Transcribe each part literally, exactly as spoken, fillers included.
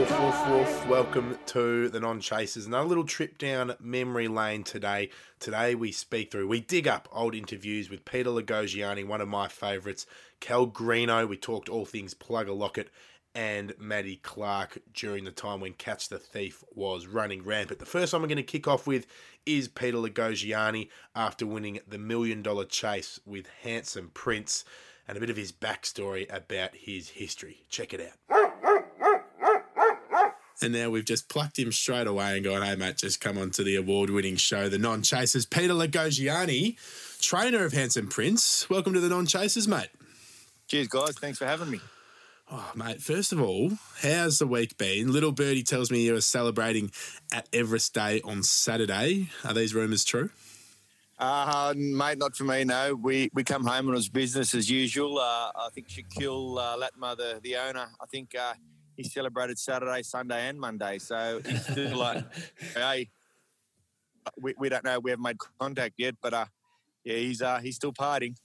Woof, woof, woof. Welcome to the Non-Chasers. Another little trip down memory lane today. Today we speak through, we dig up old interviews with Peter Lagogiani, one of my favourites, Cal Greeno. We talked all things Plugger Lockett and Maddie Clark during the time when Catch the Thief was running rampant. The first one we're going to kick off with is Peter Lagogiani after winning the Million Dollar Chase with Handsome Prince, and a bit of his backstory about his history. Check it out. And now we've just plucked him straight away and gone, hey, mate, just come on to the award-winning show, The Non-Chasers. Peter Lagogiani, trainer of Handsome Prince. Welcome to The Non-Chasers, mate. Cheers, guys. Thanks for having me. Oh, mate, first of all, how's the week been? Little Birdie tells me you were celebrating at Everest Day on Saturday. Are these rumours true? Uh, mate, not for me, no. We we come home and it was business as usual. Uh, I think Shaquille uh, Latma, the, the owner, I think uh, he celebrated Saturday, Sunday and Monday. So he's still like, hey, we, we don't know. We haven't made contact yet, but uh, yeah, he's uh, he's still partying.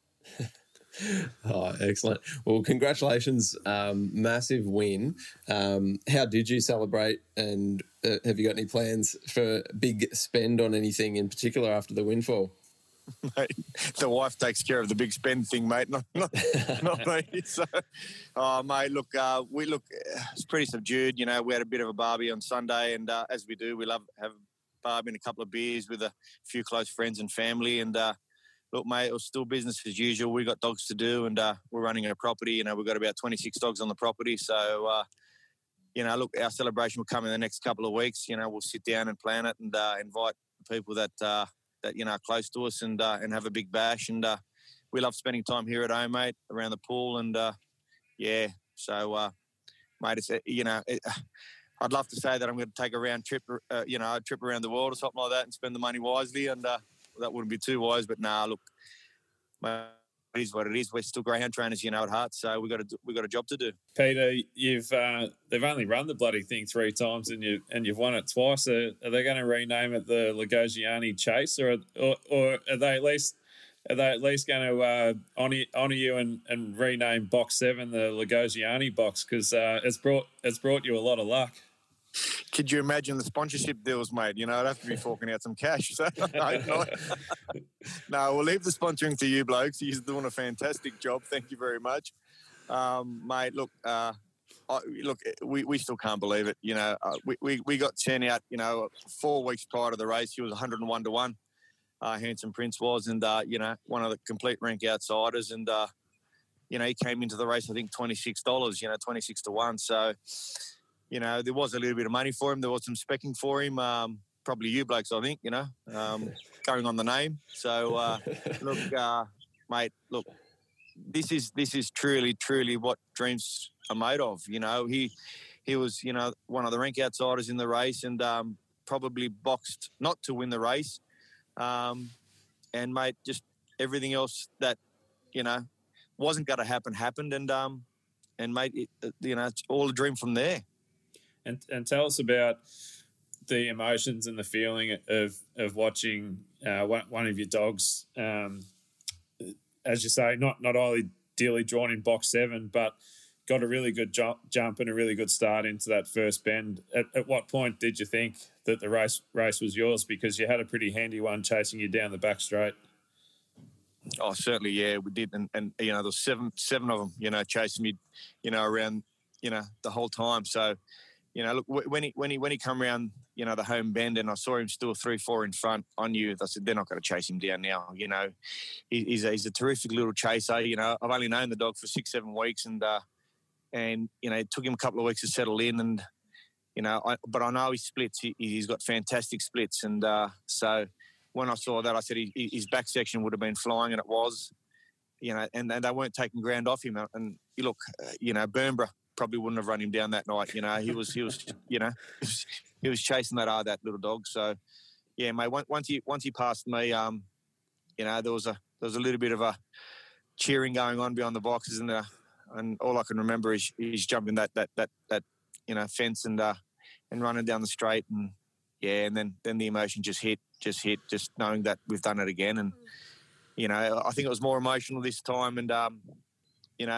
Oh, excellent. Well, congratulations. Um, massive win. Um, how did you celebrate, and uh, have you got any plans for a big spend on anything in particular after the windfall? Mate, the wife takes care of the big spend thing, mate, not not, not me. So, oh, mate, look, uh, we look, it's pretty subdued. You know, we had a bit of a barbie on Sunday, and uh, as we do, we love have a barbie and a couple of beers with a few close friends and family, and uh, look, mate, it was still business as usual. We got dogs to do, and uh, we're running a property. You know, we've got about twenty-six dogs on the property. So, uh, you know, look, our celebration will come in the next couple of weeks. You know, we'll sit down and plan it and uh, invite people that, uh, that you know, are close to us and uh, and have a big bash. And uh, we love spending time here at home, mate, around the pool. And, uh, yeah, so, uh, mate, it's, you know, it, I'd love to say that I'm going to take a round trip, uh, you know, a trip around the world or something like that and spend the money wisely. And, uh, that wouldn't be too wise, but nah, look, it is what it is. We're still greyhound trainers, you know, at heart, so we got a we got a job to do. Peter, you've uh, they've only run the bloody thing three times, and you and you've won it twice. Are, are they going to rename it the Lagogiani Chase, or or, or are they at least are they at least going to uh, honour honour you and, and rename Box Seven the Lagogiani Box, because uh, it's brought it's brought you a lot of luck. Could you imagine the sponsorship deals, mate? You know, I'd have to be forking out some cash. So, no, no. no, we'll leave the sponsoring to you blokes. You're doing a fantastic job. Thank you very much. Um, mate, look, uh, I, look, we, we still can't believe it. You know, uh, we, we, we got sent out, you know, four weeks prior to the race. He was one hundred and one to one. Uh, Handsome Prince was, and, uh, you know, one of the complete rank outsiders. And, uh, you know, he came into the race, I think, twenty-six dollars, you know, twenty-six to one. So, you know, there was a little bit of money for him. There was some specking for him. Um, probably you blokes, I think, you know, um, going on the name. So, uh, look, uh, mate, look, this is this is truly, truly what dreams are made of. You know, he he was, you know, one of the rank outsiders in the race, and um, probably boxed not to win the race. Um, and, mate, just everything else that, you know, wasn't going to happen happened. And, um, and mate, it, you know, it's all a dream from there. And and tell us about the emotions and the feeling of of watching uh, one, one of your dogs, um, as you say, not not only dearly drawn in box seven, but got a really good jump, jump and a really good start into that first bend. At, at what point did you think that the race race was yours? Because you had a pretty handy one chasing you down the back straight. Oh, certainly, yeah, we did, and, and you know, there was seven seven of them, you know, chasing me, you know, around, you know, the whole time. So, you know, look, when he when he when he come around, you know, the home bend, and I saw him still three four in front, I knew. I said, they're not going to chase him down now. You know, he, he's a, he's a terrific little chaser. You know, I've only known the dog for six seven weeks, and uh, and you know, it took him a couple of weeks to settle in, and you know, I, but I know he splits. He, he's got fantastic splits, and uh, so when I saw that, I said he, his back section would have been flying, and it was. You know, and, and they weren't taking ground off him. And you look, uh, you know, Burnborough probably wouldn't have run him down that night. You know, he was, he was, you know, he was, he was chasing that hard, that little dog. So, yeah, mate. Once he once he passed me, um, you know, there was a there was a little bit of a cheering going on beyond the boxes, and uh, and all I can remember is he's jumping that that that that you know fence and uh, and running down the straight, and yeah, and then then the emotion just hit, just hit, just knowing that we've done it again, and you know, I think it was more emotional this time, and um, you know.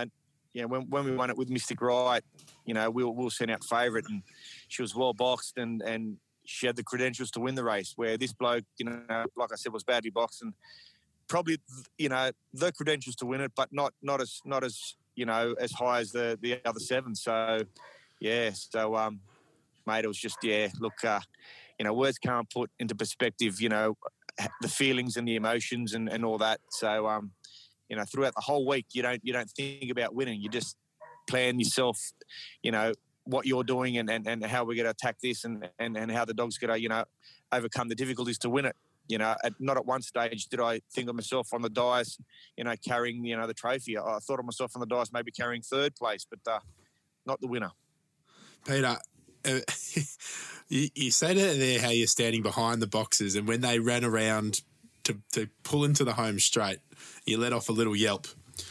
you know, when, when we won it with Mystic Right, you know, we were, we were sent out favourite, and she was well boxed, and, and she had the credentials to win the race, where this bloke, you know, like I said, was badly boxed, and probably, you know, the credentials to win it, but not not as not as you know as high as the the other seven. So, yeah, so um, mate, it was just yeah. Look, uh, you know, words can't put into perspective, you know, the feelings and the emotions and, and all that. So, um, you know, throughout the whole week, you don't you don't think about winning. You just plan yourself, you know, what you're doing and, and, and how we're going to attack this and, and, and how the dog's going to, you know, overcome the difficulties to win it. You know, at, not at one stage did I think of myself on the dais, you know, carrying, you know, the trophy. I thought of myself on the dais maybe carrying third place, but uh, not the winner. Peter, uh, you, you said it there how you're standing behind the boxes, and when they ran around to, to pull into the home straight, you let off a little yelp.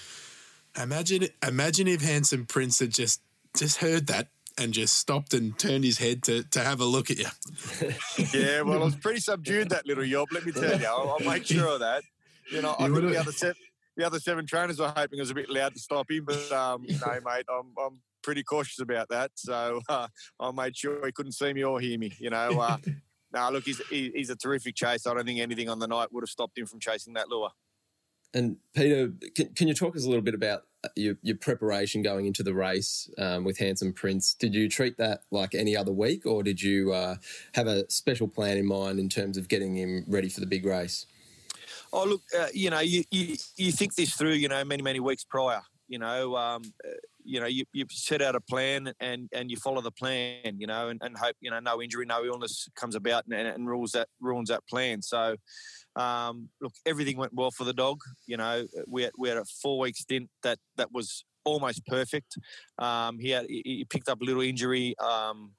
Imagine imagine if Handsome Prince had just, just heard that and just stopped and turned his head to, to have a look at you. Yeah, well, I was pretty subdued, that little yelp, let me tell you. I'll, I'll make sure of that. You know, I You think would've- the other, se- the other seven trainers were hoping it was a bit loud to stop him, but um, no, mate, I'm, I'm pretty cautious about that. So uh, I made sure he couldn't see me or hear me, you know. Uh, no, look, he's, he, he's a terrific chaser. I don't think anything on the night would have stopped him from chasing that lure. And Peter, can, can you talk us a little bit about your, your preparation going into the race um, with Handsome Prince? Did you treat that like any other week, or did you uh, have a special plan in mind in terms of getting him ready for the big race? Oh, look, uh, you know, you, you you think this through, you know, many, many weeks prior. You know, um, uh, you know, you, you set out a plan and, and you follow the plan, you know, and, and hope, you know, no injury, no illness comes about and, and rules that ruins that plan. So, um, look, everything went well for the dog. You know, we had, we had a four-week stint that, that was almost perfect. Um, he had he picked up a little injury um,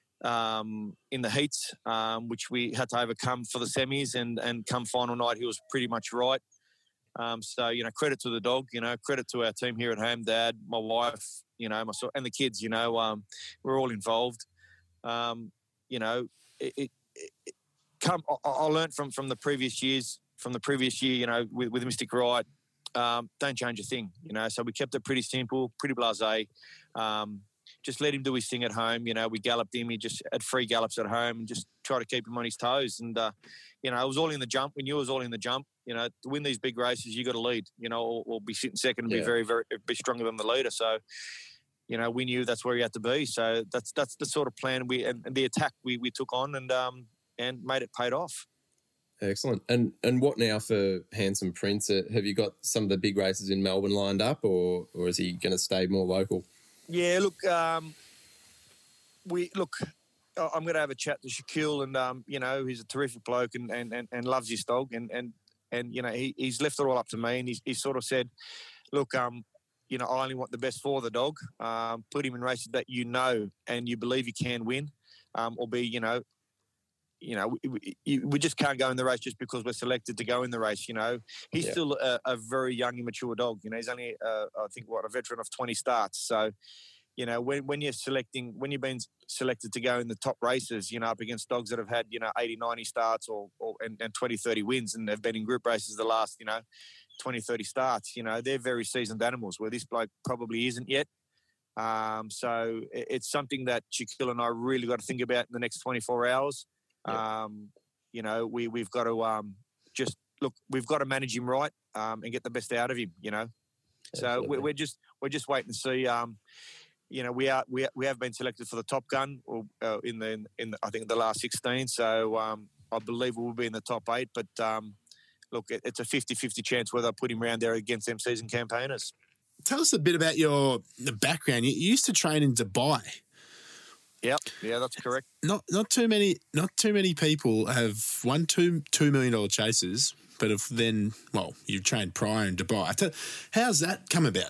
um, in the heats, um, which we had to overcome for the semis, and, and come final night, he was pretty much right. Um, so, you know, credit to the dog, you know, credit to our team here at home, Dad, my wife, you know, myself, and the kids, you know, um, we're all involved. Um, you know, it, it, it come, I, I learned from, from the previous years, from the previous year, you know, with, with Mystic Right, um, don't change a thing, you know, so we kept it pretty simple, pretty blasé. Um, just let him do his thing at home. You know, we galloped him. He just had free gallops at home and just try to keep him on his toes. And, uh, you know, it was all in the jump. We knew it was all in the jump. You know, to win these big races, you got to lead, you know, or, or be sitting second and Yeah. be very, very, be stronger than the leader. So, you know, we knew that's where he had to be. So that's that's the sort of plan we and, and the attack we, we took on and um and made it paid off. Excellent. And and what now for Handsome Prince? Uh, have you got some of the big races in Melbourne lined up, or or is he going to stay more local? Yeah, look, um, we look. I- I'm going to have a chat to Shaquille, and um, you know, he's a terrific bloke and and, and, and loves his dog, and and and you know, he, he's left it all up to me, and he's, he's sort of said, look, um, you know, I only want the best for the dog. Um, put him in races that you know and you believe he can win, um, or be, you know. You know, we, we, we just can't go in the race just because we're selected to go in the race. You know, he's Yeah. still a, a very young, immature dog. You know, he's only, uh, I think, what, a veteran of twenty starts. So, you know, when, when you're selecting, when you've been selected to go in the top races, you know, up against dogs that have had, you know, eighty, ninety starts or, or and, and twenty, thirty wins, and they've been in group races the last, you know, twenty, thirty starts, you know, they're very seasoned animals, where this bloke probably isn't yet. Um, so it, it's something that Shaquille and I really got to think about in the next twenty-four hours. Yeah. Um, you know, we, we've got to um, just, look, we've got to manage him right um, and get the best out of him, you know. So Absolutely. we're, we're just we're just waiting to see. Um, you know, we are we we have been selected for the Top Gun, or uh, in the in the, I think the last sixteen. So um, I believe we'll be in the top eight. But um, look, it, it's a fifty-fifty chance whether I put him around there against them season campaigners. Tell us a bit about your the background. You you used to train in Dubai. Yep, yeah, that's correct. Not not too many not too many people have won two two million dollar chases, but have then well you've trained prior in Dubai. I tell, how's that come about?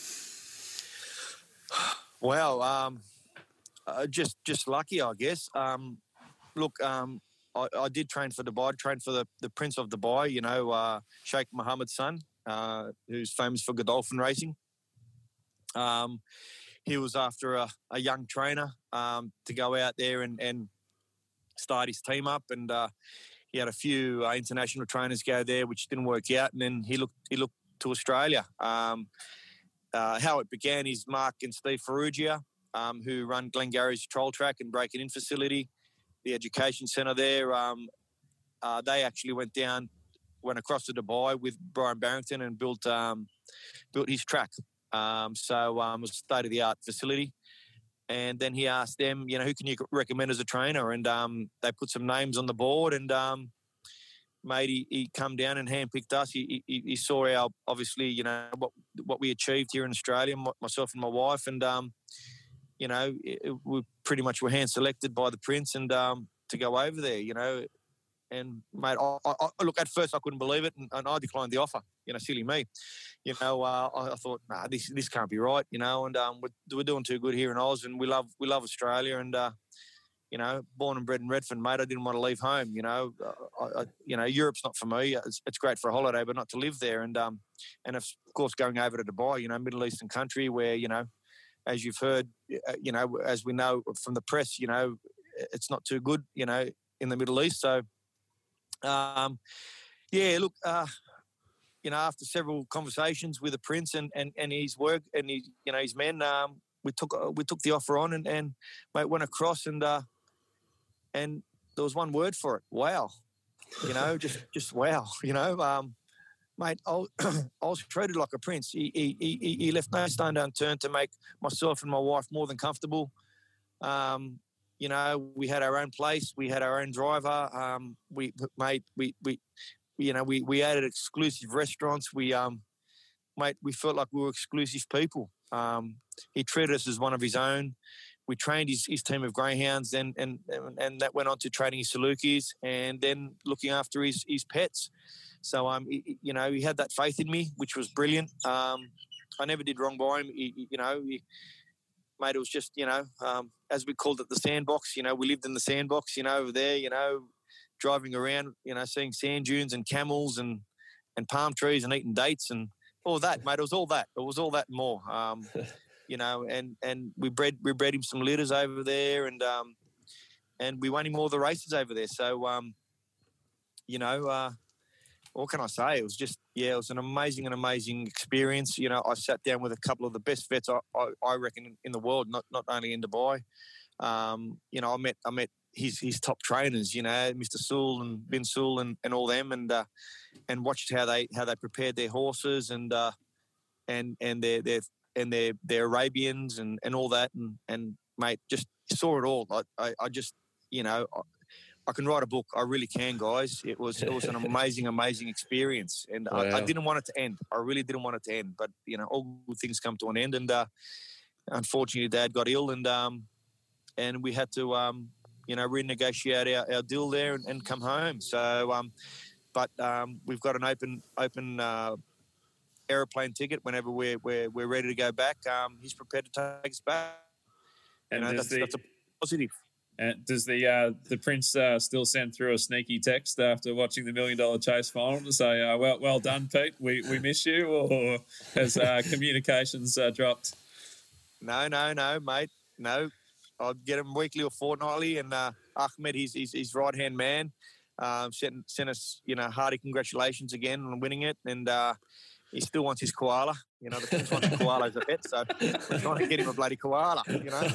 Well, um, uh, just just lucky, I guess. Um, look, um, I, I did train for Dubai. Trained for the, the Prince of Dubai. You know, uh, Sheikh Mohammed's son, uh, who's famous for Godolphin racing. Um, he was after a, a young trainer um, to go out there and, and start his team up, and uh, he had a few uh, international trainers go there, which didn't work out. And then he looked he looked to Australia. Um, uh, how it began is Mark and Steve Ferrugia, um, who run Glengarry's Troll Track and Break It In facility, the education centre there. Um, uh, they actually went down, went across to Dubai with Brian Barrington and built um, built his track. Um, so um, it was a state-of-the-art facility. And then he asked them, you know, who can you recommend as a trainer? And um, they put some names on the board, and um, mate, he, he come down and handpicked us. He, he, he saw our, obviously, you know, what what we achieved here in Australia, myself and my wife, and um, you know, it, we pretty much were hand selected by the Prince, and um, to go over there, you know. And mate, I, I, look, at first I couldn't believe it, and, and I declined the offer. You know, silly me. You know, uh, I, I thought, nah, this this can't be right. You know, and um, we're, we're doing too good here in Oz, and we love we love Australia, and uh, you know, born and bred in Redfern, mate. I didn't want to leave home. You know, I, I, you know, Europe's not for me. It's, it's great for a holiday, but not to live there. And um, and of course, going over to Dubai, you know, Middle Eastern country where, you know, as you've heard, you know, as we know from the press, you know, it's not too good, you know, in the Middle East. So. Um, yeah, look, uh, you know, after several conversations with the Prince and, and, and his work and his, you know, his men, um, we took uh, we took the offer on and, and mate, went across and uh, and there was one word for it: wow. You know, just just wow. You know, um, mate, I was, I was treated like a prince. He, he he he left no stone unturned to make myself and my wife more than comfortable. Um, You know, we had our own place. We had our own driver. Um, we made we we, you know, we we added exclusive restaurants. We um, mate, we felt like we were exclusive people. Um, he treated us as one of his own. We trained his, his team of greyhounds, and and and that went on to training his Salukis, and then looking after his his pets. So um, he, you know, he had that faith in me, which was brilliant. Um, I never did wrong by him. He, you know. He, Mate, it was just, you know, um, as we called it, the sandbox. You know, we lived in the sandbox, you know, over there, you know, driving around, you know, seeing sand dunes and camels and, and palm trees and eating dates and all that, mate. It was all that. It was all that and more, um, you know, and, and we bred we bred him some litters over there, and um, and we won him all the races over there. So, um, you know, uh, what can I say? It was just, yeah, it was an amazing and amazing experience. You know, I sat down with a couple of the best vets I, I, I reckon in the world, not not only in Dubai. Um, you know, I met I met his his top trainers, you know, Mister Sewell and Bin Sewell and, and all them, and uh, and watched how they how they prepared their horses and uh, and and their their and their their Arabians and, and all that, and and mate, just saw it all. I I, I just, you know. I, I can write a book. I really can, guys. It was it was an amazing, amazing experience, and wow. I, I didn't want it to end. I really didn't want it to end. But you know, all good things come to an end, and uh, unfortunately, Dad got ill, and um, and we had to um, you know, renegotiate our, our deal there and, and come home. So, um, but um, we've got an open open uh, aeroplane ticket whenever we're we're we're ready to go back. Um, he's prepared to take us back. And you know, that's, the- that's a positive. And does the uh, the Prince uh, still send through a sneaky text after watching the Million Dollar Chase final to say, uh, well well done, Pete, we, we miss you, or has uh, communications uh, dropped? No, no, no, mate. No. I'll get him weekly or fortnightly, and uh, Ahmed, his, his, his right-hand man, um, sent, sent us, you know, hearty congratulations again on winning it, and uh, he still wants his koala. You know, the Prince wants a koala as a pet, so we're trying to get him a bloody koala, you know.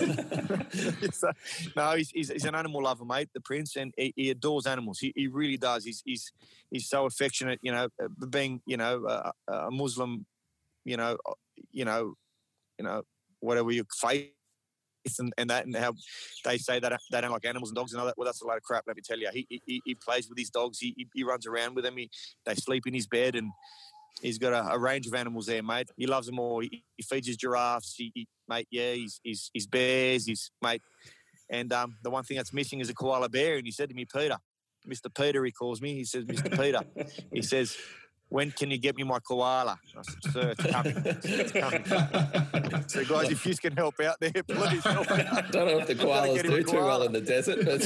so, no, he's, he's he's an animal lover, mate, the Prince, and he, he adores animals. He, he really does. He's he's he's so affectionate, you know, being, you know, a, a Muslim, you know, you know, you know, whatever your faith and, and that, and how they say that they don't like animals and dogs and all that. Well, that's a load of crap, let me tell you. He he, he plays with his dogs. He, he he runs around with them. He, they sleep in his bed, and he's got a, a range of animals there, mate. He loves them all. He, he feeds his giraffes, he, he, mate. Yeah, he's, he's, he's bears, he's, mate. And um, the one thing that's missing is a koala bear. And he said to me, Peter, Mister Peter, he calls me. He says, Mister Peter, he says, when can you get me my koala? I said, sir, it's coming. It's coming. So, guys, if you can help out there, please help out. I don't know if the koalas do too well in the desert, but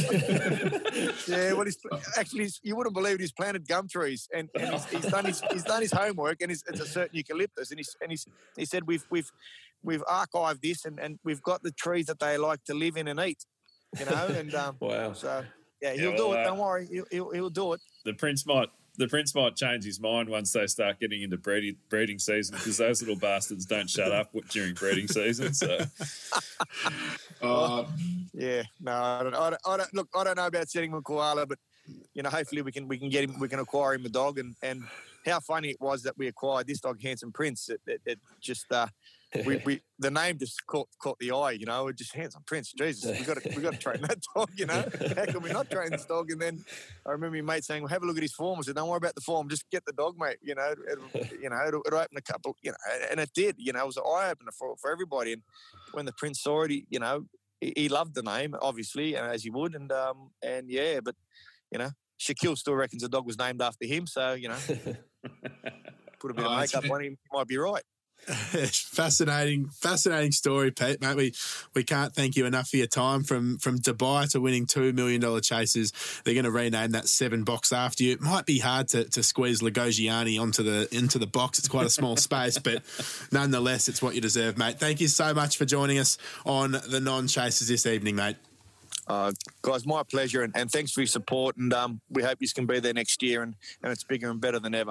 yeah, well, he's, actually, he's, you wouldn't believe it. He's planted gum trees, and, and he's, he's done his he's done his homework, and he's, it's a certain eucalyptus, and he's and he's he said we've we've we've archived this, and, and we've got the trees that they like to live in and eat, you know, and um, wow. So yeah, he'll Yeah, well, do it. uh, Don't worry, he'll, he'll he'll do it. The Prince might the Prince might change his mind once they start getting into breeding, breeding season, because those little bastards don't shut up during breeding season. So, uh, yeah, no, I don't, I don't, I don't. Look, I don't know about setting him a koala, but you know, hopefully we can we can get him, we can acquire him a dog. And and how funny it was that we acquired this dog, Handsome Prince. It, it, it just uh, we, we the name just caught caught the eye. You know, it just Handsome Prince. Jesus, we got to we got to train that dog. You know, how can we not train this dog? And then I remember my mate saying, "Well, have a look at his form." I said, "Don't worry about the form. Just get the dog, mate. You know, it'll, you know, it'll, it'll open a couple. You know," and it did. You know, it was an eye opener for for everybody. And when the Prince saw it, he, you know, he, he loved the name, obviously, as he would. And um and yeah, but you know, Shaquille still reckons the dog was named after him. So you know, put a bit oh, of makeup on him, he might be right. Fascinating, fascinating story, Pete, mate. We we can't thank you enough for your time. From from Dubai to winning two million dollar chases, they're going to rename that seven box after you. It might be hard to, to squeeze Lagogiani onto the into the box. It's quite a small space, but nonetheless, it's what you deserve, mate. Thank you so much for joining us on the Non-Chasers this evening, mate. Uh, guys, my pleasure, and, and thanks for your support. And um, we hope you can be there next year, and, and it's bigger and better than ever.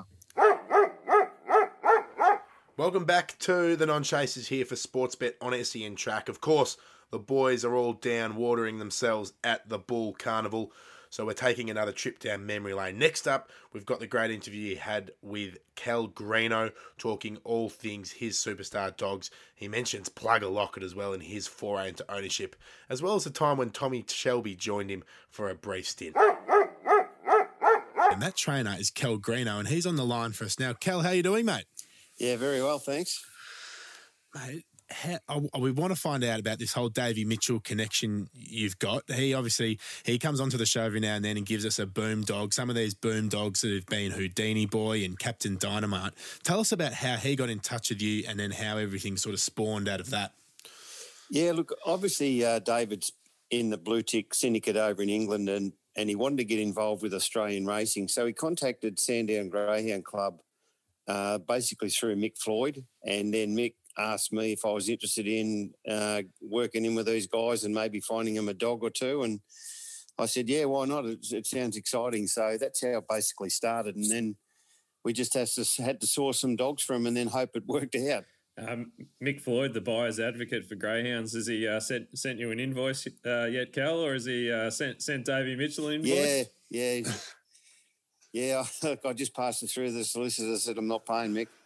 Welcome back to the Non-Chasers here for Sportsbet on S E N Track. Of course, the boys are all down watering themselves at the Bull Carnival, so we're taking another trip down memory lane. Next up, we've got the great interview he had with Cal Greeno, talking all things his superstar dogs. He mentions Plugger Lockett as well in his foray into ownership, as well as the time when Tommy Shelby joined him for a brief stint. And that trainer is Cal Greeno, and he's on the line for us now. Cal, how you doing, mate? Yeah, very well, thanks. Mate, how, we want to find out about this whole Davey Mitchell connection you've got. He obviously, he comes onto the show every now and then and gives us a boom dog. Some of these boom dogs that have been Houdini Boy and Captain Dynamite. Tell us about how he got in touch with you and then how everything sort of spawned out of that. Yeah, look, obviously uh, David's in the Blue Tick Syndicate over in England, and, and he wanted to get involved with Australian racing. So he contacted Sandown Greyhound Club Uh, basically through Mick Floyd, and then Mick asked me if I was interested in uh, working in with these guys and maybe finding him a dog or two, and I said, yeah, why not? It, it sounds exciting. So that's how it basically started, and then we just had to, had to source some dogs for him and then hope it worked out. Um, Mick Floyd, the buyer's advocate for greyhounds, has he uh, sent sent you an invoice uh, yet, Cal, or has he uh, sent sent Davey Mitchell an invoice? Yeah, yeah. Yeah, I just passed it through the solicitor, said I'm not paying, Mick.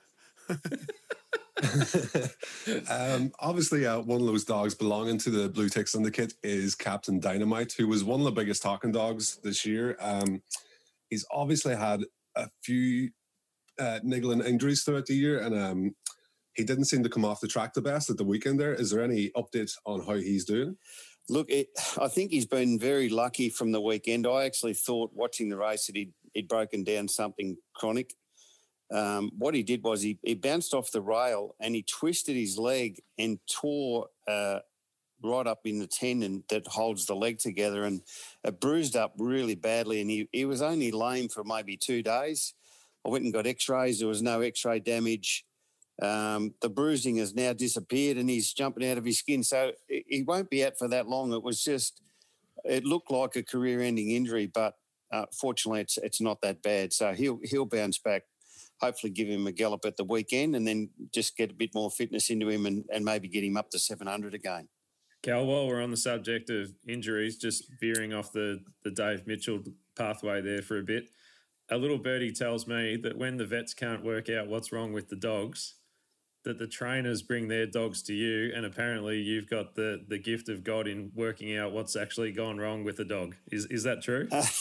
um, obviously, uh, one of those dogs belonging to the Blue Tick Syndicate is Captain Dynamite, who was one of the biggest talking dogs this year. Um, he's obviously had a few uh, niggling injuries throughout the year, and um, he didn't seem to come off the track the best at the weekend there. Is there any update on how he's doing? Look, it, I think he's been very lucky from the weekend. I actually thought watching the race that he'd, he'd broken down something chronic. Um, what he did was he, he bounced off the rail and he twisted his leg and tore uh, right up in the tendon that holds the leg together, and it bruised up really badly, and he, he was only lame for maybe two days. I went and got x-rays. There was no x-ray damage. Um, the bruising has now disappeared and he's jumping out of his skin. So he won't be out for that long. It was just, it looked like a career-ending injury, but uh, fortunately it's it's not that bad. So he'll he'll bounce back, hopefully give him a gallop at the weekend and then just get a bit more fitness into him and, and maybe get him up to seven hundred again. Cal, while we're on the subject of injuries, just veering off the, the Dave Mitchell pathway there for a bit, a little birdie tells me that when the vets can't work out what's wrong with the dogs, that the trainers bring their dogs to you, and apparently you've got the, the gift of God in working out what's actually gone wrong with the dog. Is is that true? Uh,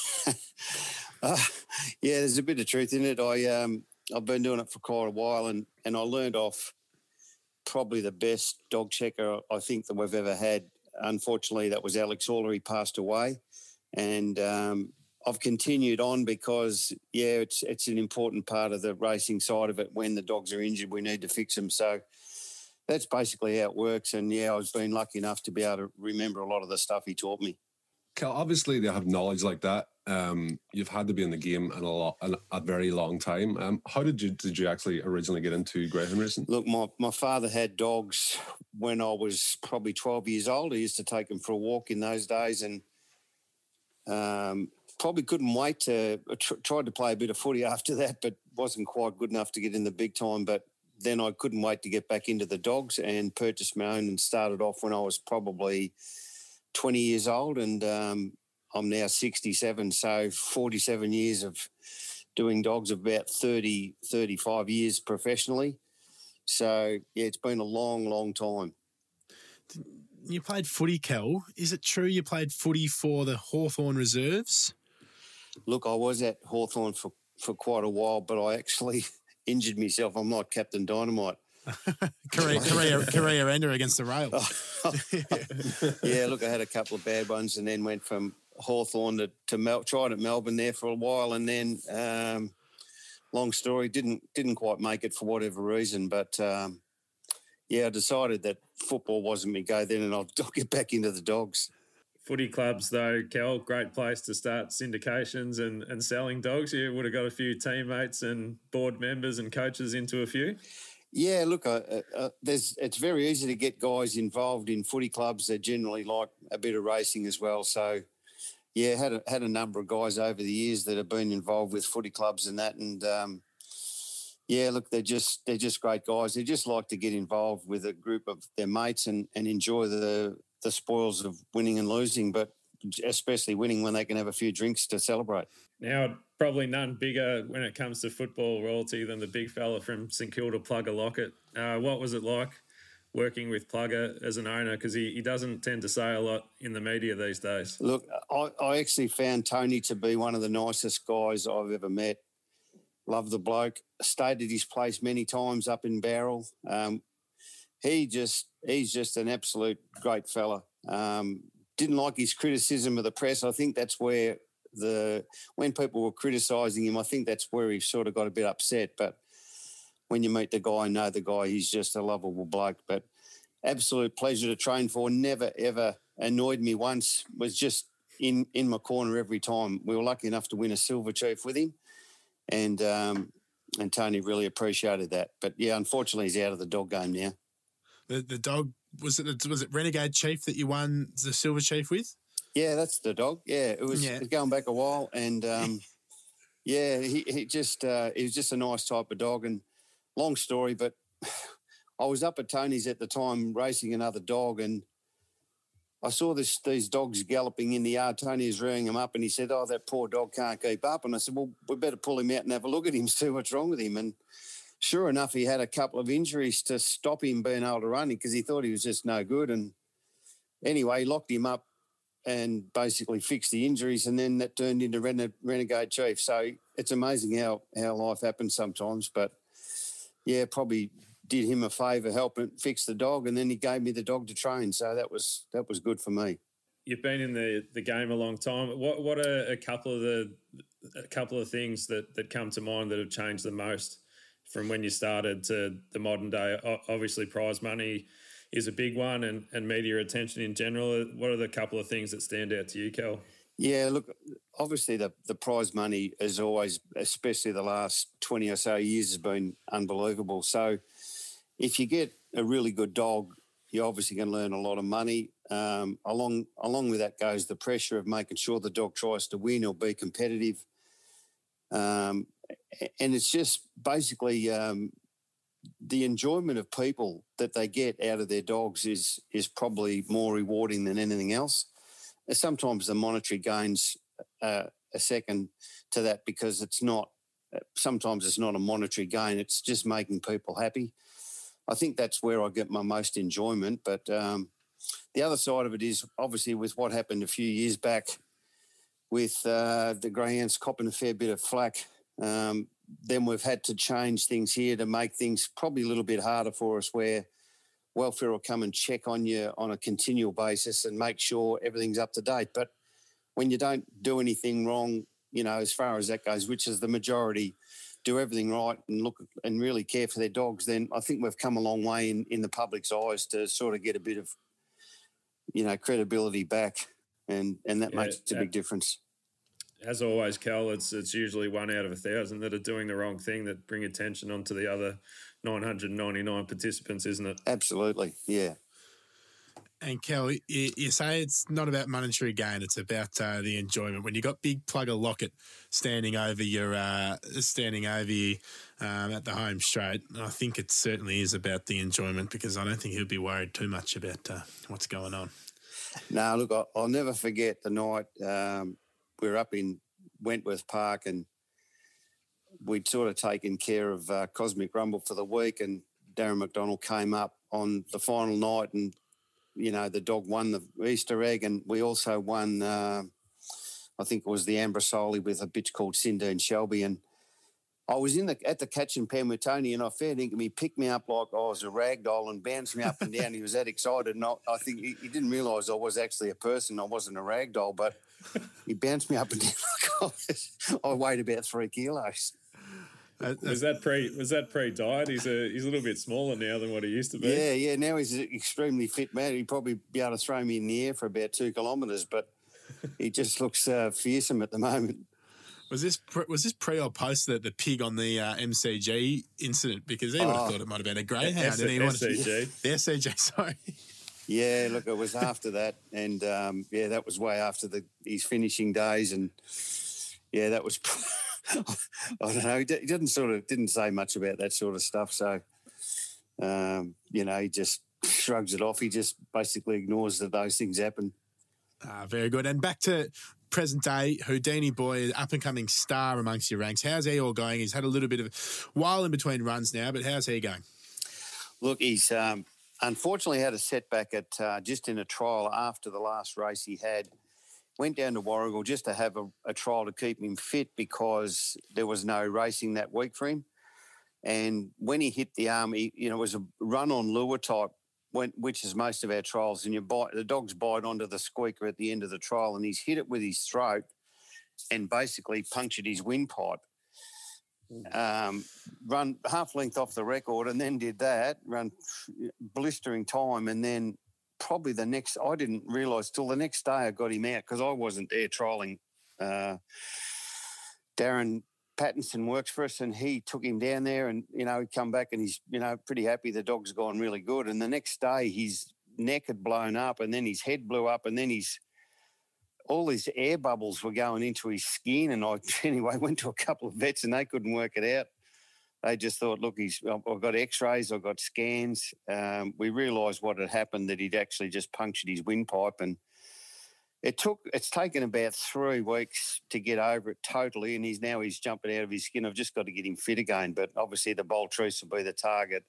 uh, yeah, there's a bit of truth in it. I, um, I've been doing it for quite a while, and, and I learned off probably the best dog checker I think that we've ever had. Unfortunately, that was Alex Orler. He passed away, and um, I've continued on because, yeah, it's it's an important part of the racing side of it. When the dogs are injured, we need to fix them. So that's basically how it works. And, yeah, I've been lucky enough to be able to remember a lot of the stuff he taught me. Cal, obviously they have knowledge like that. Um, you've had to be in the game in a, lot, in a very long time. Um, how did you did you actually originally get into greyhound racing? Look, my, my father had dogs when I was probably twelve years old. I used to take them for a walk in those days, and um, probably couldn't wait to tr- tried to play a bit of footy after that, but wasn't quite good enough to get in the big time. But then I couldn't wait to get back into the dogs and purchased my own and started off when I was probably twenty years old, and um, I'm now sixty-seven, so forty-seven years of doing dogs, about thirty, thirty-five years professionally. So, yeah, it's been a long, long time. You played footy, Kel. Is it true you played footy for the Hawthorn Reserves? Look, I was at Hawthorn for, for quite a while, but I actually injured myself. I'm not Captain Dynamite. career, career, career ender against the rail. Yeah, look, I had a couple of bad ones and then went from Hawthorn to, to Mel- tried at Melbourne there for a while, and then, um, long story, didn't didn't quite make it for whatever reason, but... Um, Yeah, I decided that football wasn't me go then, and I'll, I'll get back into the dogs. Footy clubs, though, Kel, great place to start syndications and, and selling dogs. You would have got a few teammates and board members and coaches into a few. Yeah, look, uh, uh, there's it's very easy to get guys involved in footy clubs. They generally like a bit of racing as well. So, yeah, had a, had a number of guys over the years that have been involved with footy clubs and that, and um, yeah, look, they're just they're just great guys. They just like to get involved with a group of their mates and, and enjoy the the spoils of winning and losing, but especially winning when they can have a few drinks to celebrate. Now, probably none bigger when it comes to football royalty than the big fella from St Kilda, Plugger Lockett. Uh, what was it like working with Plugger as an owner? Because he, he doesn't tend to say a lot in the media these days. Look, I, I actually found Tony to be one of the nicest guys I've ever met. Love the bloke. Stayed at his place many times up in Barrel. Um, he just he's just an absolute great fella. Um, didn't like his criticism of the press. I think that's where the when people were criticising him, I think that's where he sort of got a bit upset. But when you meet the guy and know the guy, he's just a lovable bloke. But absolute pleasure to train for. Never ever annoyed me once. Was just in in my corner every time. We were lucky enough to win a Silver Chief with him. And um, and Tony really appreciated that. But, yeah, unfortunately he's out of the dog game now. The the dog, was it was it Renegade Chief that you won the Silver Chief with? Yeah, that's the dog. Yeah, it was, Yeah. it was going back a while. And, um, yeah, he, he just uh, he was just a nice type of dog. And long story, but I was up at Tony's at the time racing another dog, and I saw this, these dogs galloping in the yard. Tony was rearing them up, and he said, oh, that poor dog can't keep up. And I said, well, we better pull him out and have a look at him, see what's wrong with him. And sure enough, he had a couple of injuries to stop him being able to run because he thought he was just no good. And anyway, he locked him up and basically fixed the injuries, and then that turned into Rene- Renegade Chief. So it's amazing how, how life happens sometimes. But, yeah, probably did him a favour helping fix the dog, and then he gave me the dog to train. So that was that was good for me. You've been in the, the game a long time. What what are a couple of the a couple of things that, that come to mind that have changed the most from when you started to the modern day? O- obviously, prize money is a big one, and, and media attention in general. What are the couple of things that stand out to you, Kel? Yeah, look, obviously the, the prize money is always, especially the last twenty or so years, has been unbelievable. So if you get a really good dog, you're obviously going to learn a lot of money. Um, along along with that goes the pressure of making sure the dog tries to win or be competitive. Um, and it's just basically um, the enjoyment of people that they get out of their dogs is is probably more rewarding than anything else. Sometimes the monetary gains uh, a second to that because it's not, sometimes it's not a monetary gain, it's just making people happy. I think that's where I get my most enjoyment. But um, the other side of it is obviously with what happened a few years back with uh, the greyhounds copping a fair bit of flack, um, then we've had to change things here to make things probably a little bit harder for us, where welfare will come and check on you on a continual basis and make sure everything's up to date. But when you don't do anything wrong, you know, as far as that goes, which is the majority, do everything right and look and really care for their dogs, then I think we've come a long way in, in the public's eyes to sort of get a bit of, you know, credibility back, and, and that Yeah, makes a yeah. big difference. As always, Cal, it's it's usually one out of a thousand that are doing the wrong thing that bring attention onto the other nine hundred ninety-nine participants, isn't it? Absolutely, yeah. And Kel, you, you say it's not about monetary gain; it's about uh, the enjoyment. When you got Big Plugger Lockett standing over your, uh, standing over you um, at the home straight, I think it certainly is about the enjoyment because I don't think he'll be worried too much about uh, what's going on. No, look, I'll, I'll never forget the night um, we were up in Wentworth Park and we'd sort of taken care of uh, Cosmic Rumble for the week, and Darren McDonald came up on the final night and. You know, the dog won the Easter egg, and we also won, uh, I think it was the Ambrosoli with a bitch called Cindy and Shelby. And I was in the at the catch and pen with Tony, and I fair dinkum, he picked me up like I was a rag doll and bounced me up and down. He was that excited. And I, I think he, he didn't realise I was actually a person. I wasn't a rag doll, but he bounced me up and down like I was. I weighed about three kilos. Uh, was that pre? Was that pre-diet? He's a he's a little bit smaller now than what he used to be. Yeah, yeah. Now he's an extremely fit man. He'd probably be able to throw me in the air for about two kilometres, but he just looks uh, fearsome at the moment. Was this pre, was this pre or post the, the pig on the uh, M C G incident? Because he would have Oh. thought it might have been a greyhound. S- and he wanted- S C G. The S C G, sorry. Yeah, look, it was after that, and um, yeah, that was way after the his finishing days, and yeah, that was. I don't know. He, d- he didn't sort of didn't say much about that sort of stuff, so um, you know, he just shrugs it off. He just basically ignores that those things happen. Ah, very good. And back to present day, Houdini Boy, up and coming star amongst your ranks. How's he all going? He's had a little bit of a while in between runs now, but how's he going? Look, he's um, unfortunately had a setback at uh, just in a trial after the last race he had. Went down to Warragul just to have a, a trial to keep him fit because there was no racing that week for him. And when he hit the arm, he, you know, it was a run-on lure type, when, which is most of our trials. And you bite, the dogs bite onto the squeaker at the end of the trial, and he's hit it with his throat and basically punctured his windpipe. Um, run half length off the record, and then did that, run blistering time, and then probably the next, I didn't realise till the next day I got him out because I wasn't there trialling. Uh, Darren Pattinson works for us and he took him down there and, you know, he'd come back and he's, you know, pretty happy the dog's gone really good. And the next day his neck had blown up and then his head blew up and then his, all his air bubbles were going into his skin. And I, anyway, went to a couple of vets and they couldn't work it out. They just thought, look, he's. I've got x-rays, I've got scans. Um, we realised what had happened, that he'd actually just punctured his windpipe. And it took, it's taken about three weeks to get over it totally. And he's now he's jumping out of his skin. I've just got to get him fit again. But obviously the Boltreuse will be the target,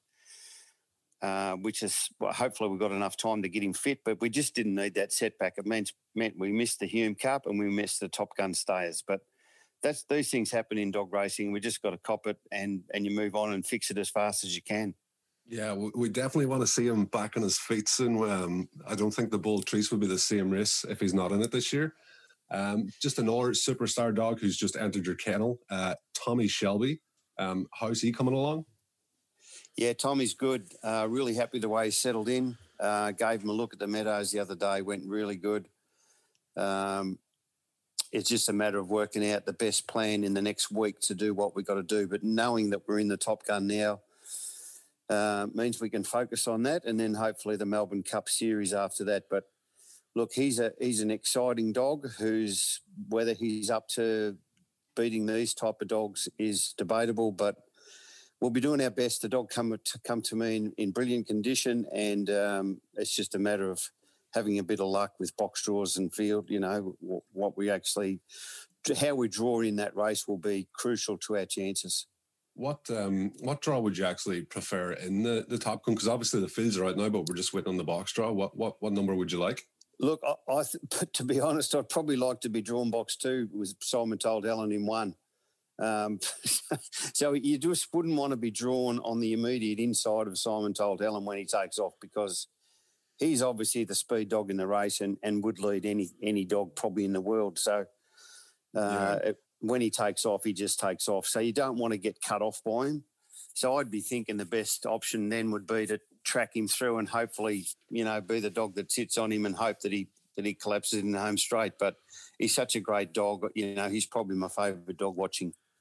uh, which is, well, hopefully we've got enough time to get him fit. But we just didn't need that setback. It meant, meant we missed the Hume Cup and we missed the Top Gun Stayers. But that's these things happen in dog racing. We just got to cop it and and you move on and fix it as fast as you can. Yeah, we, we definitely want to see him back on his feet soon. Um, I don't think the Boltreuse will be the same race if he's not in it this year. Um, just another superstar dog who's just entered your kennel, uh, Tommy Shelby. Um, how's he coming along? Yeah, Tommy's good. Uh, really happy the way he settled in. Uh, gave him a look at the meadows the other day. Went really good. Um, It's just a matter of working out the best plan in the next week to do what we've got to do. But knowing that we're in the Top Gun now uh, means we can focus on that and then hopefully the Melbourne Cup Series after that. But, look, he's a he's an exciting dog who's, whether he's up to beating these type of dogs is debatable, but we'll be doing our best. The dog come to, come to me in, in brilliant condition and um, it's just a matter of having a bit of luck with box draws and field, you know, what we actually, how we draw in that race will be crucial to our chances. What um, what draw would you actually prefer in the, the Top Gun? Because obviously the fields are out now, but we're just waiting on the box draw. What what what number would you like? Look, I, I th- to be honest, I'd probably like to be drawn box two with Simon Told Helen in one. Um, so you just wouldn't want to be drawn on the immediate inside of Simon Told Helen when he takes off because he's obviously the speed dog in the race and, and would lead any any dog probably in the world. So uh, Yeah. it, when he takes off, he just takes off. So you don't want to get cut off by him. So I'd be thinking the best option then would be to track him through and hopefully, you know, be the dog that sits on him and hope that he that he collapses in the home straight. But he's such a great dog. You know, he's probably my favourite dog watching.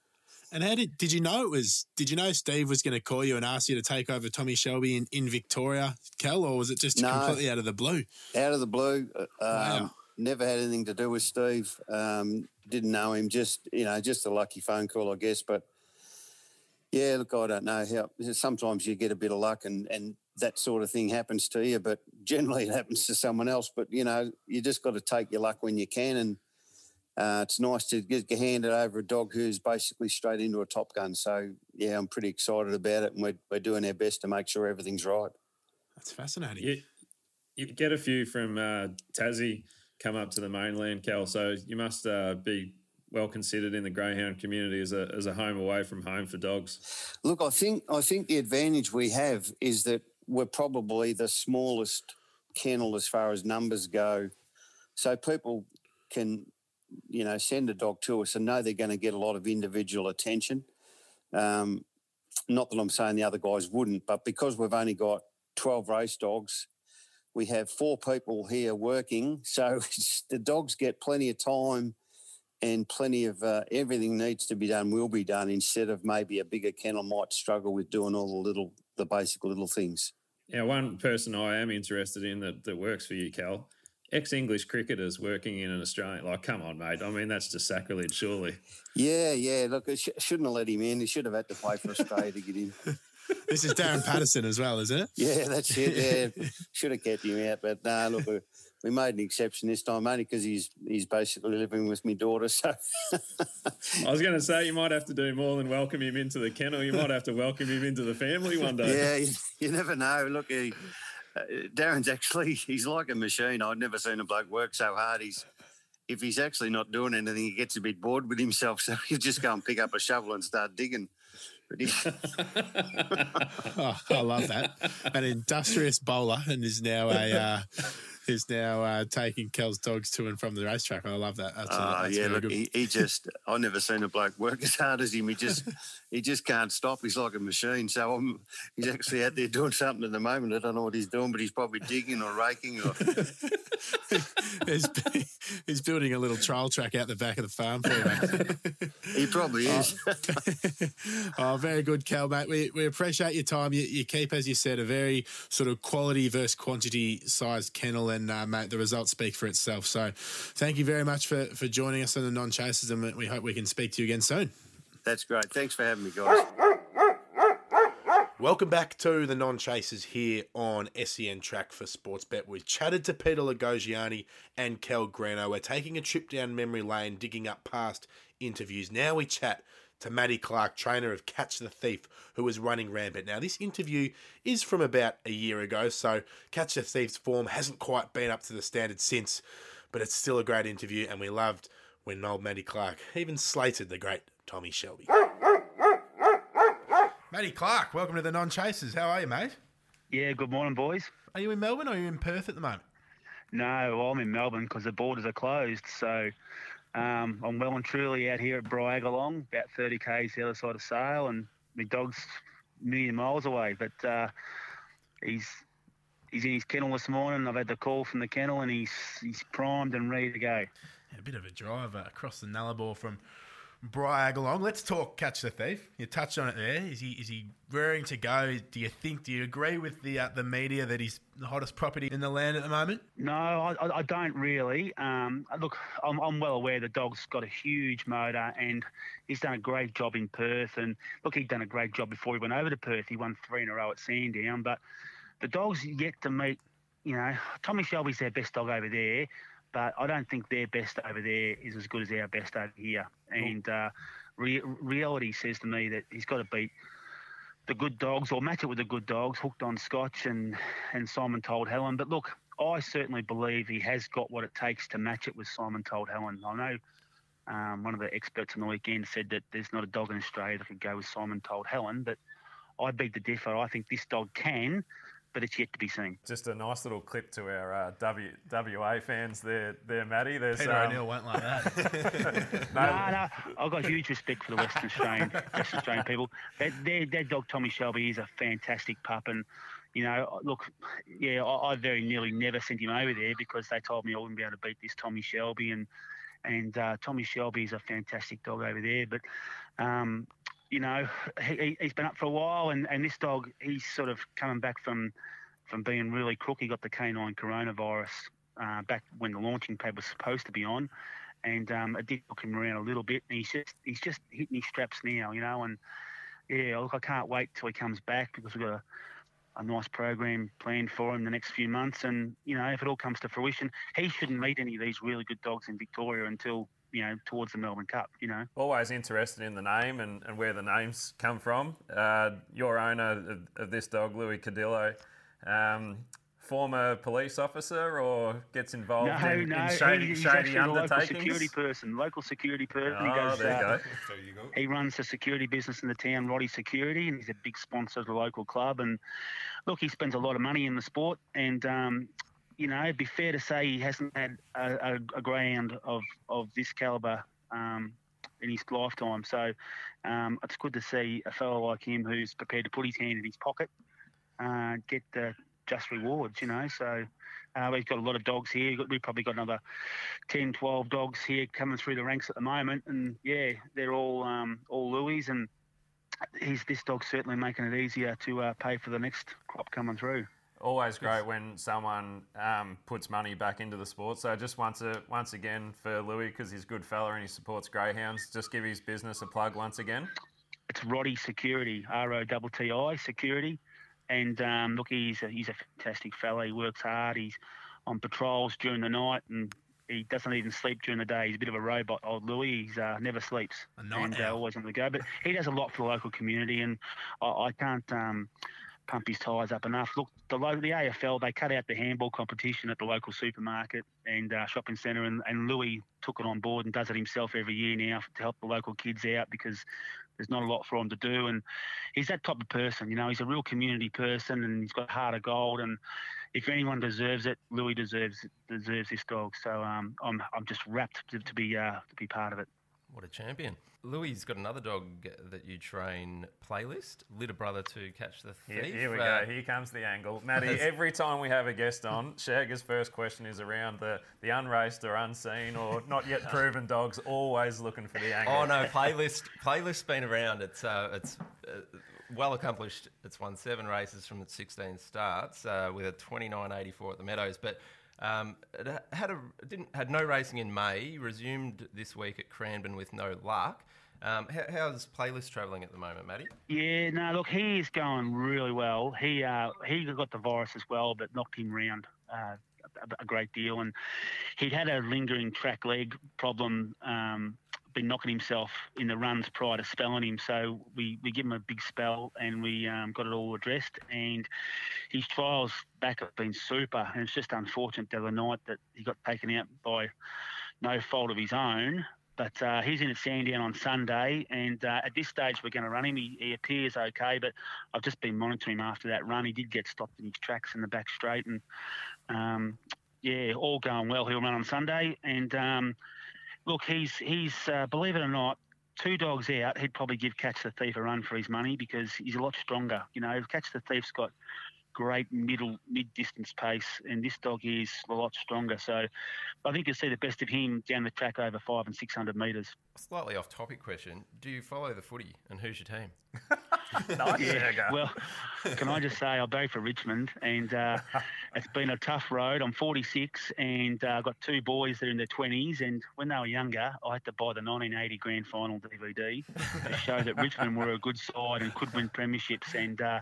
And how did did you know it was? Did you know Steve was going to call you and ask you to take over Tommy Shelby in, in Victoria, Kel, or was it just No. completely out of the blue? Out of the blue. Uh, Wow. um, never had anything to do with Steve. Um, didn't know him. Just you know, just a lucky phone call, I guess. But yeah, look, I don't know how. Sometimes you get a bit of luck, and and that sort of thing happens to you. But generally, it happens to someone else. But you know, you just got to take your luck when you can, and uh, it's nice to get handed over a dog who's basically straight into a Top Gun. So yeah, I'm pretty excited about it, and we're we're doing our best to make sure everything's right. That's fascinating. You, you get a few from uh, Tassie come up to the mainland, Cal, so you must uh, be well considered in the greyhound community as a as a home away from home for dogs. Look, I think I think the advantage we have is that we're probably the smallest kennel as far as numbers go, so people can, you know, send a dog to us and know they're going to get a lot of individual attention. Um, not that I'm saying the other guys wouldn't, but because we've only got twelve race dogs, we have four people here working, so it's, the dogs get plenty of time and plenty of uh, everything needs to be done will be done, instead of maybe a bigger kennel might struggle with doing all the little, the basic little things. Yeah, one person I am interested in that, that works for you, Cal, ex-English cricketers working in an Australian. Like, come on, mate. I mean, that's just sacrilege, surely. Yeah, yeah. Look, I sh- shouldn't have let him in. He should have had to play for Australia to get in. This is Darren Patterson as well, is it? Yeah, that's it. Yeah, should have kept him out, but no, look, we, we made an exception this time, only because he's he's basically living with my daughter. So I was going to say, you might have to do more than welcome him into the kennel. You might have to welcome him into the family one day. Yeah, you, you never know. Look, he, uh, Darren's actually, he's like a machine. I've never seen a bloke work so hard. He's if he's actually not doing anything, he gets a bit bored with himself, so he'll just go and pick up a shovel and start digging. Oh, I love that. An industrious bowler, and is now a uh, is now uh, taking Kel's dogs to and from the racetrack. I love that. That's, uh, that's yeah, very look, good. he, he just I've never seen a bloke work as hard as him. He just he just can't stop. He's like a machine. So I'm, he's actually out there doing something at the moment. I don't know what he's doing, but he's probably digging or raking or. he's, he's building a little trial track out the back of the farm for you. He probably is. Oh, very good, Cal, mate. We we appreciate your time. You, you keep, as you said, a very sort of quality versus quantity sized kennel, and uh, mate, the results speak for itself. So, thank you very much for, for joining us on the Non-Chasers, and we hope we can speak to you again soon. That's great. Thanks for having me, guys. Welcome back to the Non-Chasers here on S E N Track for Sportsbet. We've chatted to Peter Lagogiani and Kel Greno. We're taking a trip down memory lane, digging up past interviews. Now we chat to Matty Clark, trainer of Catch the Thief, who was running rampant. Now, this interview is from about a year ago, so Catch the Thief's form hasn't quite been up to the standard since, but it's still a great interview, and we loved when old Matty Clark even slated the great Tommy Shelby. Matty Clark, welcome to the Non-Chasers. How are you, mate? Yeah, good morning, boys. Are you in Melbourne or are you in Perth at the moment? No, well, I'm in Melbourne because the borders are closed. So um, I'm well and truly out here at Bryagalong, about thirty kays the other side of Sale, and my dog's a million miles away. But uh, he's he's in his kennel this morning. I've had the call from the kennel, and he's he's primed and ready to go. Yeah, a bit of a drive uh, across the Nullarbor from Bryagalong. Let's talk Catch the Thief. You touched on it there. Is he is he raring to go? Do you think? Do you agree with the uh, the media that he's the hottest property in the land at the moment? No, I, I don't really. Um, look, I'm, I'm well aware the dog's got a huge motor, and he's done a great job in Perth. And look, he'd done a great job before he went over to Perth. He won three in a row at Sandown. But the dog's yet to meet. You know, Tommy Shelby's their best dog over there. But I don't think their best over there is as good as our best over here. And uh, re- reality says to me that he's got to beat the good dogs or match it with the good dogs, Hooked on Scotch and, and Simon Told Helen. But look, I certainly believe he has got what it takes to match it with Simon Told Helen. I know um, one of the experts on the weekend said that there's not a dog in Australia that could go with Simon Told Helen, but I beg to differ. I think this dog can, but it's yet to be seen. Just a nice little clip to our uh, w, WA fans there, there, Matty. There's, Peter um, O'Neill won't like that. no, no, I've got huge respect for the Western Australian, Western Australian people. That, their, their dog Tommy Shelby is a fantastic pup, and you know, look, yeah, I, I very nearly never sent him over there because they told me I wouldn't be able to beat this Tommy Shelby, and And uh, Tommy Shelby's a fantastic dog over there. But, um, you know, he, he's been up for a while, and, and this dog, he's sort of coming back from from being really crook. He got the canine coronavirus uh, back when the launching pad was supposed to be on. And um, it did knock him around a little bit. And he's just he's just hitting his straps now, you know. And, yeah, look, I can't wait till he comes back because we've got a a nice program planned for him the next few months. And, you know, if it all comes to fruition, he shouldn't meet any of these really good dogs in Victoria until, you know, towards the Melbourne Cup, you know. Always interested in the name and, and where the names come from. Uh, your owner of, of this dog, Louis Cadillo, um, former police officer or gets involved no, in, no, in shady, he's shady actually a undertakings? local security person, local security person. Oh, he does, there you uh, go. There you go. He runs the security business in the town, Roddy Security, and he's a big sponsor of the local club. And look, he spends a lot of money in the sport, and um, you know, it'd be fair to say he hasn't had a, a, a greyhound of of this calibre um, in his lifetime. So um, it's good to see a fellow like him who's prepared to put his hand in his pocket, uh, get the just rewards, you know. So uh, we've got a lot of dogs here. We've probably got another ten, twelve dogs here coming through the ranks at the moment, and yeah, they're all um, all Louis, and he's this dog's certainly making it easier to uh, pay for the next crop coming through. Always great when someone um, puts money back into the sport. So just once a, once again for Louis, because he's a good fella and he supports greyhounds, just give his business a plug once again. It's Roddy Security, R O T T I Security. And um, look, he's a, he's a fantastic fella. He works hard. He's on patrols during the night, and he doesn't even sleep during the day. He's a bit of a robot, old Louis. He's uh, never sleeps and uh, always on the go. But he does a lot for the local community, and I, I can't um, pump his tyres up enough. Look, the, the A F L, they cut out the handball competition at the local supermarket and uh, shopping centre, and, and Louis took it on board and does it himself every year now to help the local kids out because there's not a lot for him to do. And he's that type of person, you know. He's a real community person, and he's got a heart of gold. And if anyone deserves it, Louis deserves deserves this dog. So um, I'm I'm just rapt to, to be uh, to be part of it. What a champion. Louis's got another dog that you train, Playlist, little brother to Catch the Thief. Here, here we uh, go. Here comes the angle. Matty, every time we have a guest on, Shagger's first question is around the, the unraced or unseen or not yet proven dogs, always looking for the angle. Oh, no, Playlist. Playlist's been around. It's uh, it's uh, well accomplished. It's won seven races from its sixteen starts uh, with a twenty-nine eighty-four at the Meadows. But um, it had a didn't had no racing in May. Resumed this week at Cranbourne with no luck. Um, how, how's Playlist travelling at the moment, Matty? Yeah, no, look, he is going really well. He uh, he got the virus as well, but knocked him round uh, a, a great deal. And he'd had a lingering track leg problem, um, been knocking himself in the runs prior to spelling him. So we, we give him a big spell, and we um, got it all addressed. And his trials back have been super. And it's just unfortunate the other night that he got taken out by no fault of his own. But uh, he's in at Sandown on Sunday, and uh, at this stage we're going to run him. He, he appears okay, but I've just been monitoring him after that run. He did get stopped in his tracks in the back straight, and um, yeah, all going well. He'll run on Sunday, and um, look, he's he's uh, believe it or not, two dogs out, he'd probably give Catch the Thief a run for his money because he's a lot stronger. You know, Catch the Thief's got great middle mid distance pace, and this dog is a lot stronger. So I think you'll see the best of him down the track over five and six hundred metres. Slightly off topic question. Do you follow the footy, and who's your team? Nice. Yeah, well, can I just say I'll go for Richmond, and uh, it's been a tough road. I'm forty-six, and I've uh, got two boys that are in their twenties, and when they were younger, I had to buy the nineteen eighty Grand Final D V D to show that Richmond were a good side and could win premierships. And uh,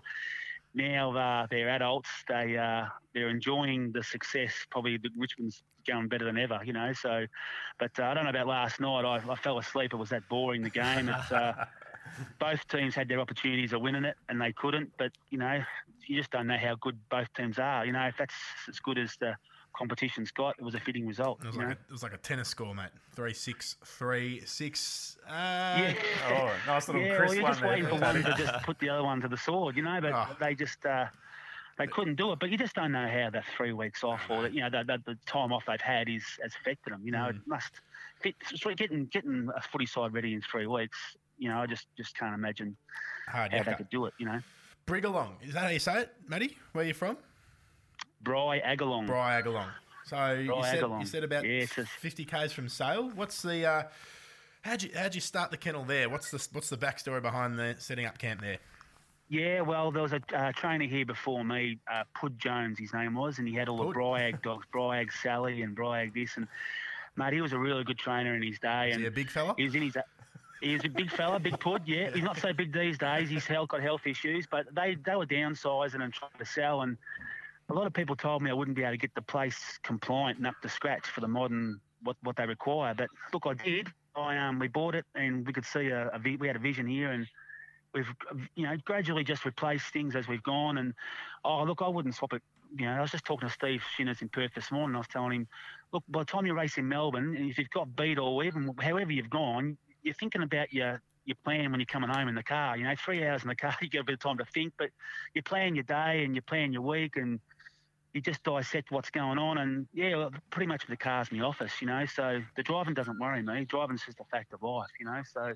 now uh, they're adults. They uh, they're enjoying the success. Probably the Richmond's going better than ever, you know. So, but uh, I don't know about last night. I, I fell asleep. It was that boring, the game. It's uh, both teams had their opportunities of winning it, and they couldn't. But you know, you just don't know how good both teams are. You know, if that's as good as the competition's got, it was a fitting result. It was, you like, know? a, it was like a tennis score, mate. Three six, three six. Uh, Yeah. Oh, nice little Yeah, crisp well, you're one just there. waiting for one to just put the other one to the sword, you know. But Oh. they just uh, they couldn't do it. But you just don't know how that three weeks off or that, you know, the, the, the time off they've had is has affected them. You know, Mm. it must fit, so getting getting a footy side ready in three weeks. You know, I just just can't imagine Hard how they yakka. could do it. You know, Brigalong. Is that how you say it, Matty? Where you from? Bry Agalong. Bry Agalong. So you Right, said, Agalong. you said about Yeah, it's a- fifty kays from Sale. What's the uh, how'd you how'd you start the kennel there? What's the what's the backstory behind the setting up camp there? Yeah, well, there was a uh, trainer here before me, uh, Pud Jones, his name was, and he had all Pud. the Bryag dogs, Bryag Sally and Bryag this, and mate, he was a really good trainer in his day. Is and he a big fella? He was in his. He is a big fella, big Pud. Yeah, he's not so big these days. He's held, got health issues, but they they were downsizing and trying to sell, and a lot of people told me I wouldn't be able to get the place compliant and up to scratch for the modern what, what they require. But look, I did. I um we bought it, and we could see a, a vi- we had a vision here, and we've you know gradually just replaced things as we've gone. And oh look, I wouldn't swap it. You know, I was just talking to Steve Shinners in Perth this morning. I was telling him, look, by the time you race in Melbourne, and if you've got beat or even however you've gone, you're thinking about your your plan when you're coming home in the car. You know, three hours in the car, you get a bit of time to think, but you plan your day and you plan your week, and you just dissect what's going on. And yeah, well, pretty much the car's my office, you know, so the driving doesn't worry me. Driving's just a fact of life, you know, so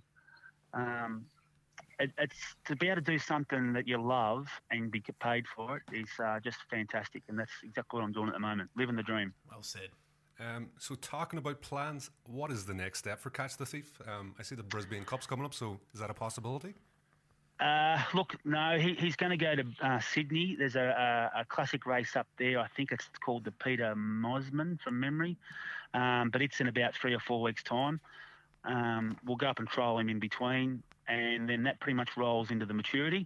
um, it, it's to be able to do something that you love and be paid for it is uh, just fantastic. And that's exactly what I'm doing at the moment, living the dream. Well said. Um, so talking about plans, what is the next step for Catch the Thief? Um, I see the Brisbane Cup's coming up, so is that a possibility? Uh, look, no, he, he's going to go to uh, Sydney. There's a, a, a classic race up there. I think it's called the Peter Mosman from memory, um, but it's in about three or four weeks' time. Um, we'll go up and trial him in between, and then that pretty much rolls into the maturity,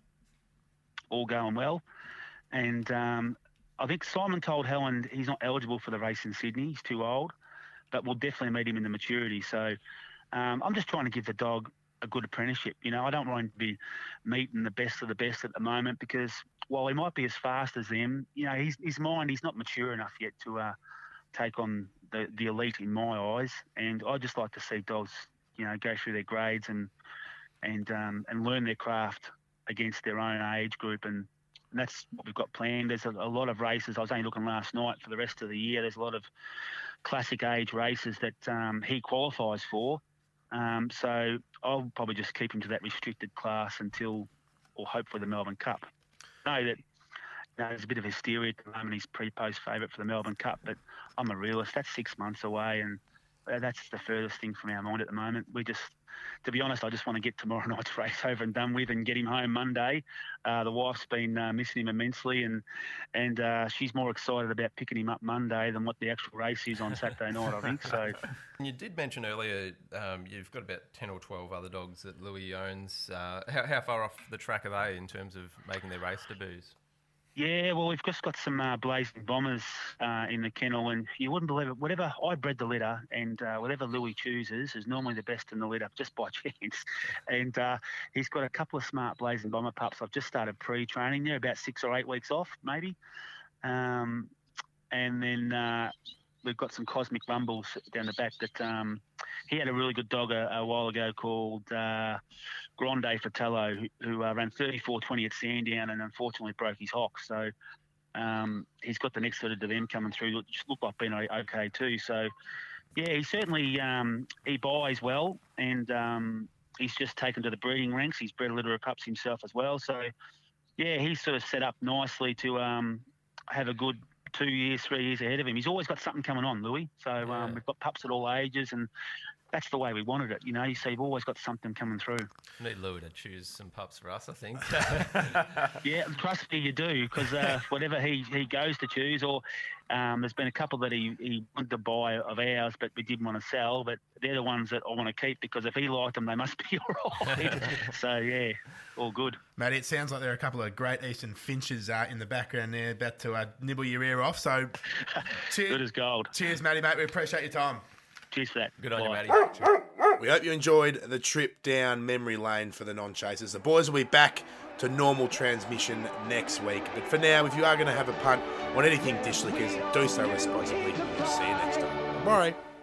all going well. And um, I think Simon told Helen he's not eligible for the race in Sydney. He's too old, but we'll definitely meet him in the maturity. So um, I'm just trying to give the dog a good apprenticeship. You know, I don't want him to be meeting the best of the best at the moment, because while he might be as fast as them, you know, his his mind, he's not mature enough yet to uh, take on the, the elite in my eyes. And I just like to see dogs, you know, go through their grades and and um, and learn their craft against their own age group. And, and that's what we've got planned. There's a, a lot of races. I was only looking last night for the rest of the year. There's a lot of classic age races that um, he qualifies for. Um, so I'll probably just keep him to that restricted class until, or hopefully, the Melbourne Cup. I know that you know, there's a bit of hysteria at the moment. He's pre-post favourite for the Melbourne Cup, but I'm a realist. That's six months away, and that's the furthest thing from our mind at the moment. We just, to be honest, I just want to get tomorrow night's race over and done with and get him home Monday. Uh, the wife's been uh, missing him immensely, and and uh, she's more excited about picking him up Monday than what the actual race is on Saturday night, I think. So, You did mention earlier um, you've got about ten or twelve other dogs that Louis owns. Uh, how, how far off the track are they in terms of making their race debuts? yeah, well, we've just got some uh, blazing bombers uh, in the kennel, and you wouldn't believe it. Whatever I bred the litter, and uh, whatever Louis chooses is normally the best in the litter, just by chance. And uh, he's got a couple of smart blazing bomber pups. I've just started pre-training. They're about six or eight weeks off, maybe. Um, and then uh, we've got some Cosmic Rumbles down the back that um, he had a really good dog a, a while ago called uh, Grande Fratello, who, who uh, ran thirty-four twenty at Sandown and unfortunately broke his hock. So um, he's got the next litter to them coming through, which look like being okay too. So yeah, he certainly um, he buys well, and um, he's just taken to the breeding ranks. He's bred a litter of pups himself as well. So yeah, he's sort of set up nicely to um, have a good two years, three years ahead of him. He's always got something coming on, Louis. So um, Yeah. we've got pups at all ages, and that's the way we wanted it. You know, you see, you've always got something coming through. Need Louis to choose some pups for us, I think. Yeah, trust me, you do, because uh, whatever he, he goes to choose, or um, there's been a couple that he, he wanted to buy of ours, but we didn't want to sell, but they're the ones that I want to keep, because if he liked them, they must be all right. So, yeah, all good. Matty, it sounds like there are a couple of Great Eastern Finches uh, in the background there about to uh, nibble your ear off. So, cheers, Good as gold. cheers, Matty, mate. We appreciate your time. Cheers for that. Good on you, Bye. Matty. We hope you enjoyed the trip down memory lane for the non-chasers. The boys will be back to normal transmission next week. But for now, if you are going to have a punt on anything dish lickers, do so responsibly. We'll see you next time. Bye.